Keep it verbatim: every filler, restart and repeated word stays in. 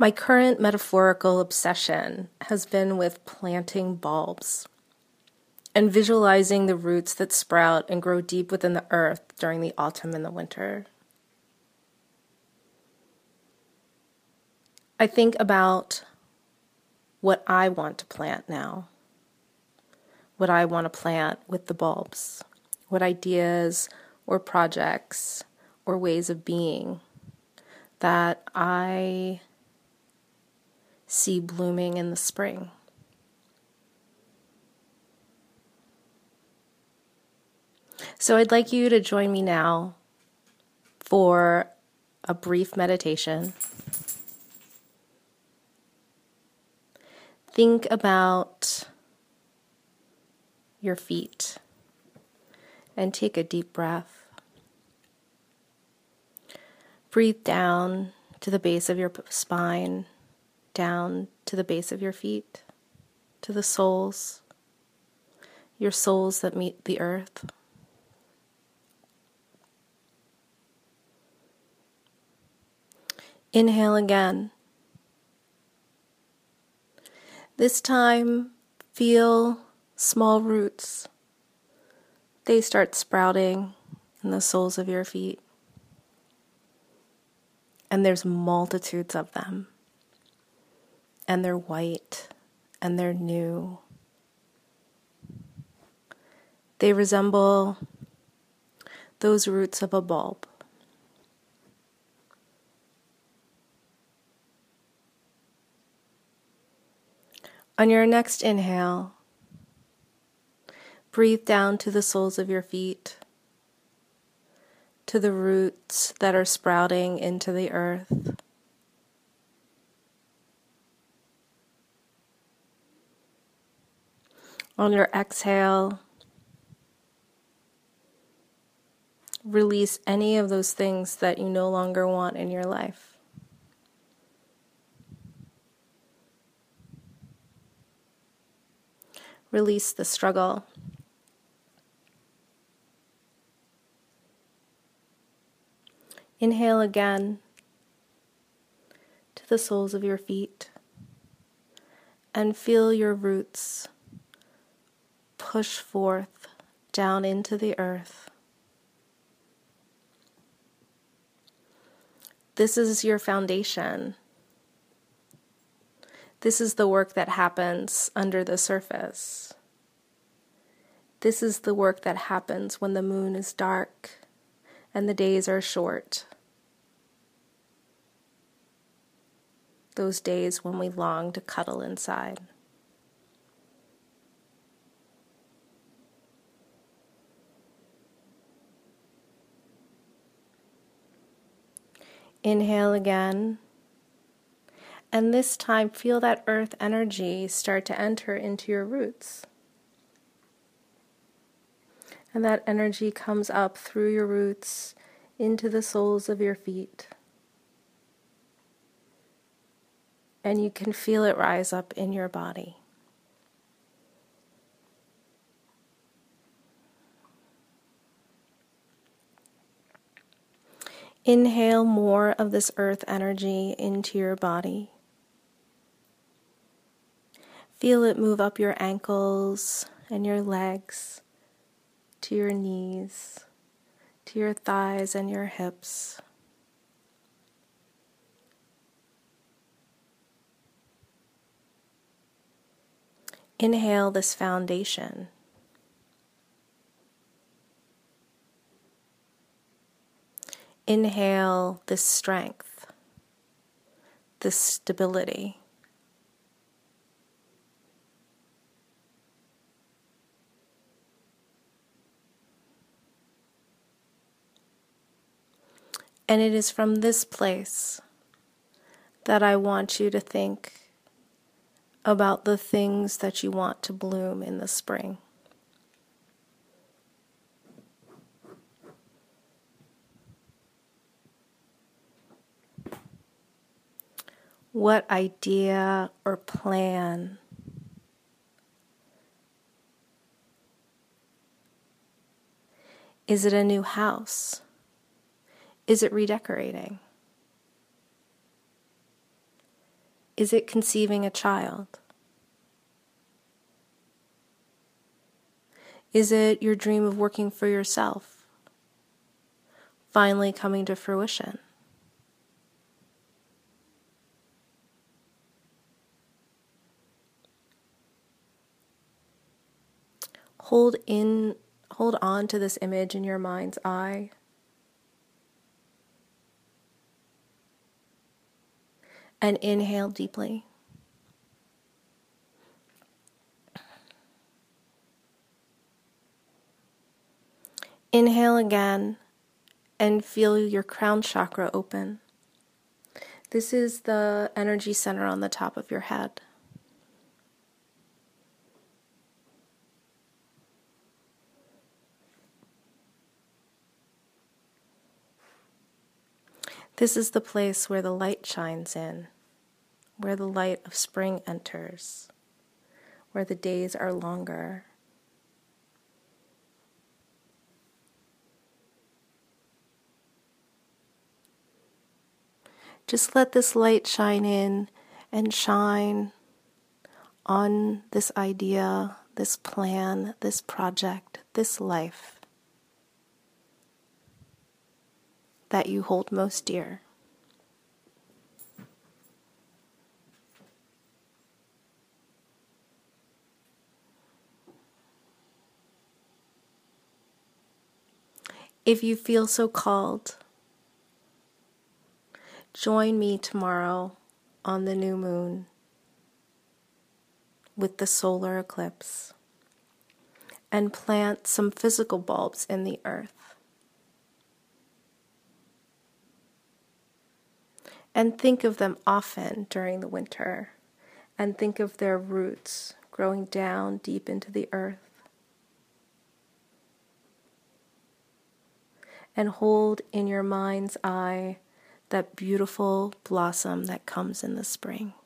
My current metaphorical obsession has been with planting bulbs and visualizing the roots that sprout and grow deep within the earth during the autumn and the winter. I think about what I want to plant now, what I want to plant with the bulbs, what ideas or projects or ways of being that I see blooming in the spring. So I'd like you to join me now for a brief meditation. Think about your feet and take a deep breath. Breathe down to the base of your spine, down to the base of your feet, to the soles, your soles that meet the earth. Inhale again. This time, feel small roots. They start sprouting in the soles of your feet. And there's multitudes of them. And they're white, and they're new. They resemble those roots of a bulb. On your next inhale, breathe down to the soles of your feet, to the roots that are sprouting into the earth. On your exhale, release any of those things that you no longer want in your life. Release the struggle. Inhale again to the soles of your feet and feel your roots push forth down into the earth. This is your foundation. This is the work that happens under the surface. This is the work that happens when the moon is dark and the days are short. Those days when we long to cuddle inside. Inhale again. And this time, feel that earth energy start to enter into your roots. And that energy comes up through your roots into the soles of your feet. And you can feel it rise up in your body. Inhale more of this earth energy into your body. Feel it move up your ankles and your legs, to your knees, to your thighs and your hips. Inhale this foundation. Inhale this strength, this stability. And it is from this place that I want you to think about the things that you want to bloom in the spring. What idea or plan is it? A new house? Is it redecorating? Is it conceiving a child? Is it your dream of working for yourself finally coming to fruition? Hold in, hold on to this image in your mind's eye. And inhale deeply. Inhale again and feel your crown chakra open. This is the energy center on the top of your head. This is the place where the light shines in, where the light of spring enters, where the days are longer. Just let this light shine in and shine on this idea, this plan, this project, this life that you hold most dear. If you feel so called, join me tomorrow on the new moon with the solar eclipse and plant some physical bulbs in the earth. And think of them often during the winter, and think of their roots growing down deep into the earth. And hold in your mind's eye that beautiful blossom that comes in the spring.